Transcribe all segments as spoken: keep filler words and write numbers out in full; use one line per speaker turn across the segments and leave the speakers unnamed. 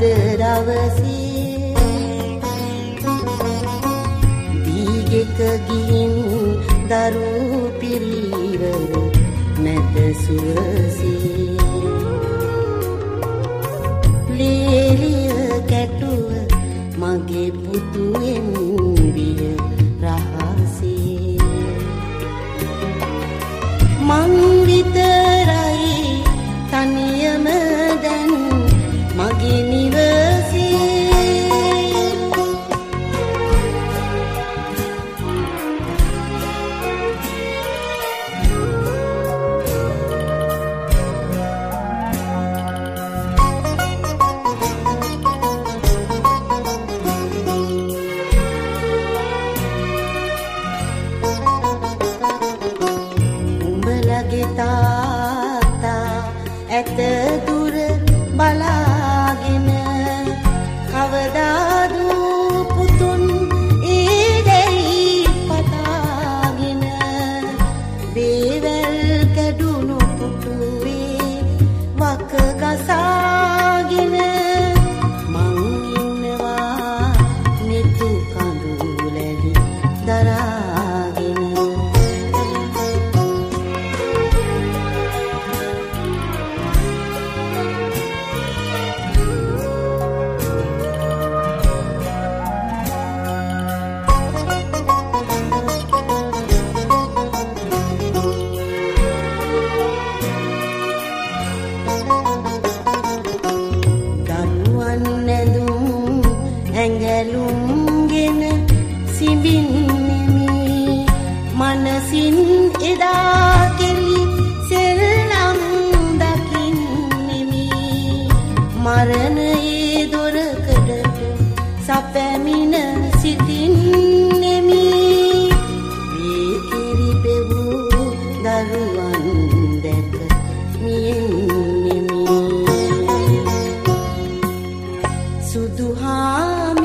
අද දවසේ දීගෙක ගිහින් දරු පිරිවර නැත සුවසේ ලේලිය කැටුව මගේ පුතුෙන් විය රහසේ මං විතරයි තනියම දැන් මගේ නිවසේ උඹලගේ තාත්තා ඇත දුර බලාගෙන කවදාදු පුතුන් ඊදෙයි පතාගෙන දේවල් කැඩුණු පුටුවේ වක ගසාගෙන මං ඉන්නවා නිතු කඳුලැලි දරාගෙන ඇඟලුම්ගෙන සිඹින්නෙමි මනසින් එදා කෙලි සෙල්ලම් දකින්නෙමි මරණයේ දොරකඩට සපැමින සිටින්නෙමි මේ කිරි පෙවූ දරුවන් දැක මියෙන්නෙමි සුදුහා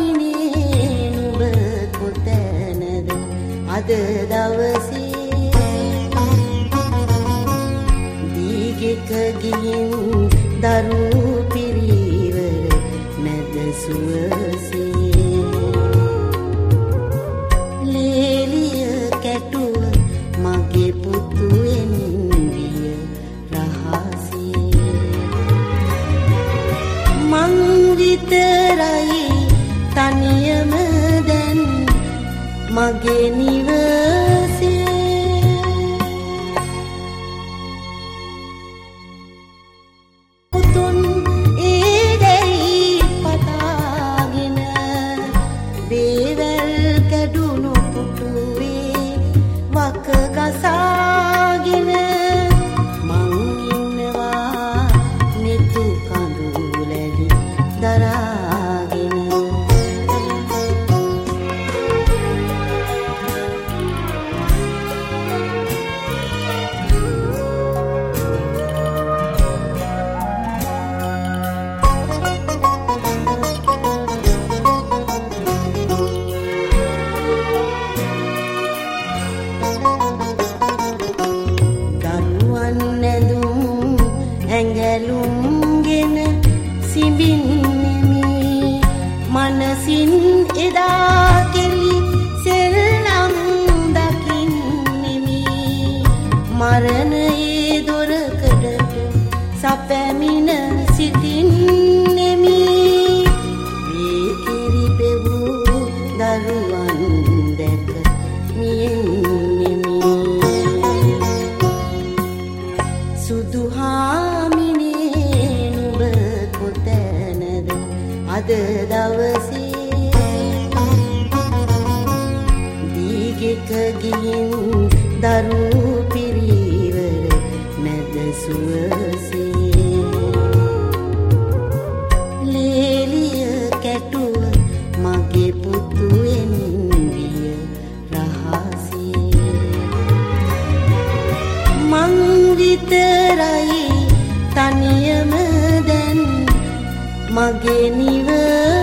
අද දවසේ දීගෙක ගිහින් දරු පිරිවර නැද සුවසේ ලේලිය කැටුව මගේ පුතුෙන් විය රහසේ මං විතරයි තනියම දැන් මගේ නිවසේ පුතුන් ඊදෙයි පතාගෙන දේවල් කැඩුණු පුටුවේ වක ගසාගෙන මං ඉන්නවා නිතු කඳුලැලි දරාගෙන ඇඟලුම්ගෙන සිඹින්නෙමි මනසින් එදා කෙලි සෙල්ලම් දකින්නෙමි මරණයේ දොරකඩට සපැමින සිටින්නෙමි මේ කිරි පෙවූ දරුවන් දැක මියෙන්නෙමි සුදුහා අද දවසේ දීගෙක ගිහින් දරු පිරිවර නැද සුවසේ ලේලිය කැටුව මගේ පුතුෙන් විය රහසේ මං විතරයි තනියම දැන් මගේ නිවසේ